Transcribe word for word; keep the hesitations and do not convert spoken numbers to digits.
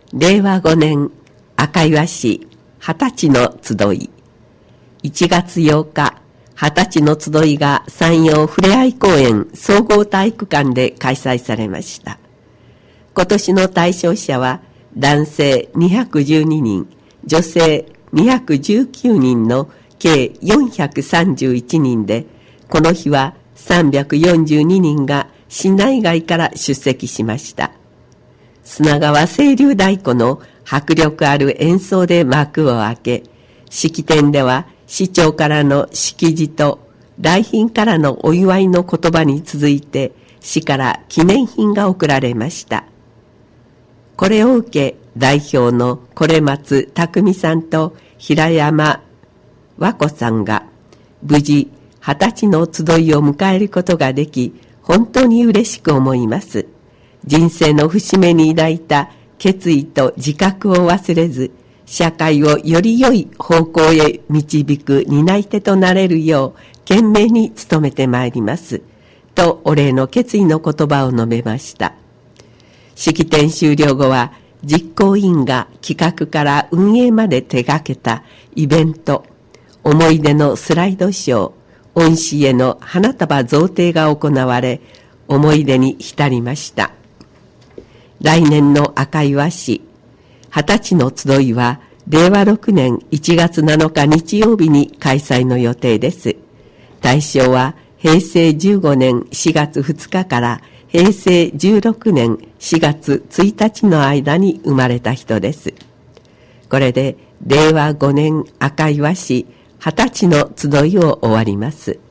れいわごねん赤岩市二十歳の集い。いちがつようか、二十歳の集いが山陽ふれあい公園総合体育館で開催されました。今年の対象者は男性にひゃくじゅうににん、女性にひゃくじゅうきゅうにんの計よんひゃくさんじゅういちにんで、この日はさんびゃくよんじゅうににんが市内外から出席しました。砂川清流太鼓の迫力ある演奏で幕を開け、式典では市長からの式辞と来賓からのお祝いの言葉に続いて市から記念品が贈られました。これを受け代表の是松匠さんと平山和子さんが無事二十歳の集いを迎えることができ、本当に嬉しく思います。人生の節目に抱いた決意と自覚を忘れず、社会をより良い方向へ導く担い手となれるよう懸命に努めてまいりますとお礼の決意の言葉を述べました。式典終了後は実行委員が企画から運営まで手掛けたイベント、思い出のスライドショー、恩師への花束贈呈が行われ、思い出に浸りました。来年の赤岩市二十歳の集いはれいわろくねんいちがつなのか日曜日に開催の予定です。対象はへいせいじゅうごねんしがつふつかからへいせいじゅうろくねんしがつついたちの間に生まれた人です。これでれいわごねん赤岩市二十歳の集いを終わります。